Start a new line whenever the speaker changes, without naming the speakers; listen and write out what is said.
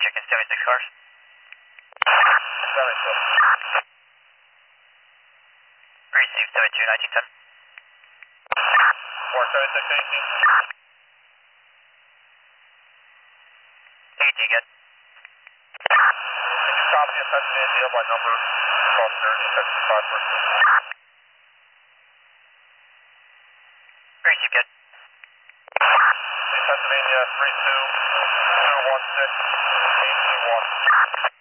checking 76 cars.
76.
Receive 72, 1910.
476,
18 again.
Can you copy a Pennsylvania deal by number across there, 875 first week?
Receive again.
Pennsylvania 32216 821.